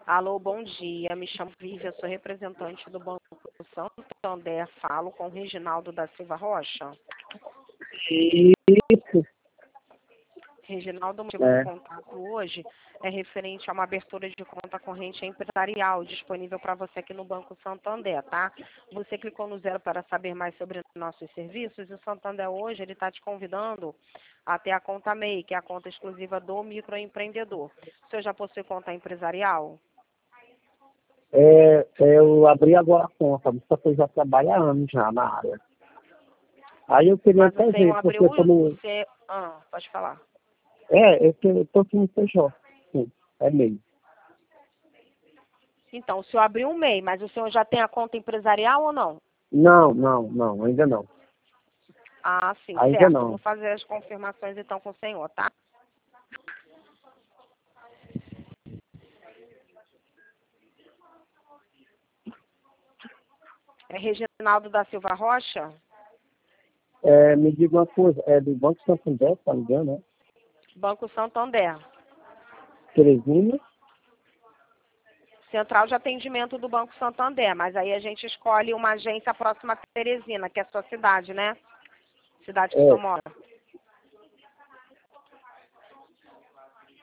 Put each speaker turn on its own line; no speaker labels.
Alô, bom dia. Me chamo Vivian, sou representante do Banco Santander. Falo com o Reginaldo da Silva Rocha.
Isso,
Reginaldo, o motivo do contato hoje é referente a uma abertura de conta corrente empresarial disponível para você aqui no Banco Santander, tá? Você clicou no 0 para saber mais sobre nossos serviços e o Santander hoje ele está te convidando a ter a conta MEI, que é a conta exclusiva do microempreendedor. O senhor já possui conta empresarial?
eu abri agora a conta, só que eu já trabalho há anos já na área. Aí eu queria
Mas
até
o senhor
ver, porque
abriu
eu tô no...
você... pode falar.
eu tô aqui no PJ, sim, é MEI.
Então, o senhor abriu um MEI, mas o senhor já tem a conta empresarial ou não?
Não, ainda não.
Ah, sim,
Ainda
certo. Eu
não.
vou fazer as confirmações então com o senhor, tá? É Reginaldo da Silva Rocha?
Me diga uma coisa, é do Banco Santander, tá ligado, né?
Banco Santander.
Teresina?
Central de atendimento do Banco Santander, mas aí a gente escolhe uma agência próxima a Teresina, que é a sua cidade, né? Cidade que o senhor
É,
mora.